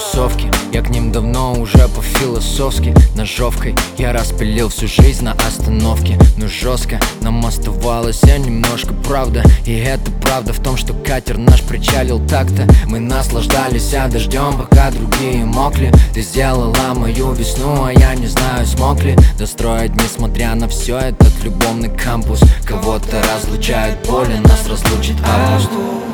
тусовки, я к ним давно уже по-философски. Ножовкой я распилил всю жизнь на остановке. Но жестко нам оставалось немножко правда. И это правда в том, что катер наш причалил так-то. Мы наслаждались дождем, пока другие мокли. Ты сделала мою весну, а я не знаю, смог ли достроить, несмотря на все, этот любовный кампус. Кого-то разлучает боль, нас разлучит август.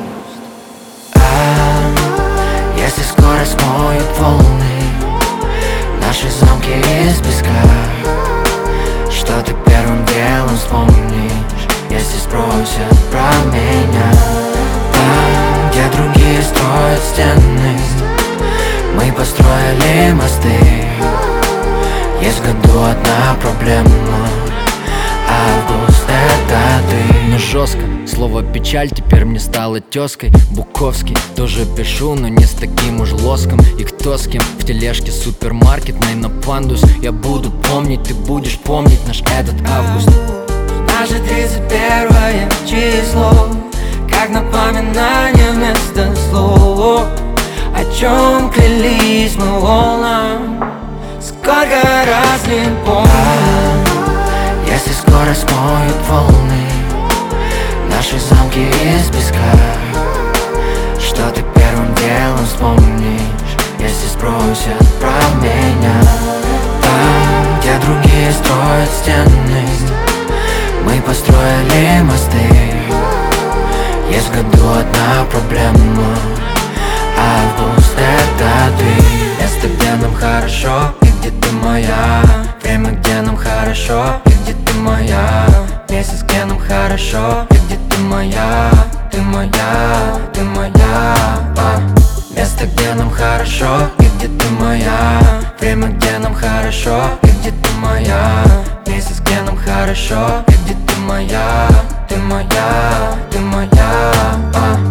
Если скоро смоют волны наши замки из песка, что ты первым делом вспомнишь, если спросят про меня? Там, где другие строят стены, мы построили мосты. Есть в году одна проблема: август — это ты. Но жестко, слово печаль теперь мне стало тезкой. Буковский тоже пишу, но не с таким уж лоском. И кто с кем в тележке супермаркетной на пандус. Я буду помнить, ты будешь помнить наш этот август. Наше 31 число, как напоминание вместо слов. О чем клялись мы волнам, сколько раз не помню. Если скоро смоют волны наши замки из песка, что ты первым делом вспомнишь, если спросят про меня? Там, где другие строят стены, мы построили мосты. Есть в году одна проблема: август — это ты. Место, где нам хорошо, и где ты моя. Время, где нам хорошо, и где ты моя. Месяц, где нам хорошо, и где ты моя. Ты моя, ты моя. Место, где нам хорошо, и где ты моя. Время, где нам хорошо, и где ты моя. Месяц, где нам хорошо, и где ты моя. Ты моя, ты моя.